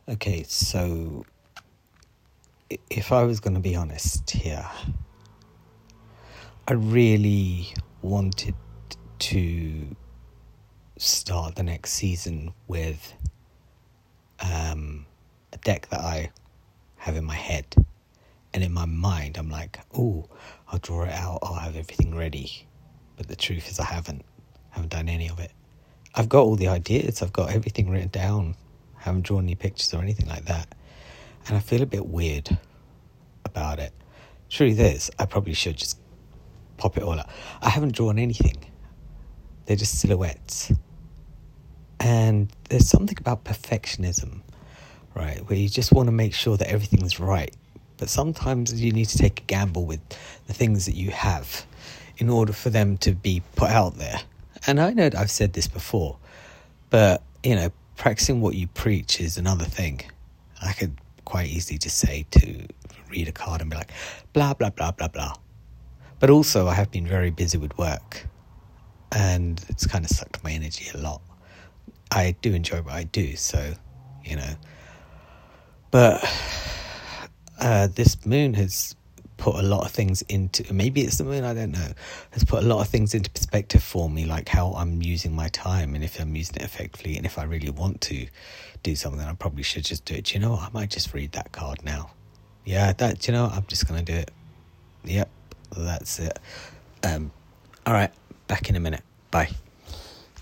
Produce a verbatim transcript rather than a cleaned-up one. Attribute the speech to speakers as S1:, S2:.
S1: Okay, so if I was going to be honest here, I really wanted to start the next season with um, a deck that I have in my head. And in my mind, I'm like, oh, I'll draw it out, I'll have everything ready. But the truth is I haven't. I haven't done any of it. I've got all the ideas, I've got everything written down. I haven't drawn any pictures or anything like that. And I feel a bit weird about it. Truth is, I probably should just pop it all up. I haven't drawn anything. They're just silhouettes. And there's something about perfectionism, right, where you just want to make sure that everything's right. But sometimes you need to take a gamble with the things that you have in order for them to be put out there. And I know that I've said this before, but, you know, practicing what you preach is another thing. I could quite easily just say to read a card and be like, blah, blah, blah, blah, blah. But also I have been very busy with work and it's kind of sucked my energy a lot. I do enjoy what I do, so, you know. But uh, this moon has put a lot of things into, maybe it's the moon, I don't know, has put a lot of things into perspective for me, like how I'm using my time and if I'm using it effectively, and if I really want to do something, I probably should just do it. Do you know what? I might just read that card now. Yeah, that, do you know what? I'm just going to do it. Yep, that's it. Um, all right, back in a minute. Bye.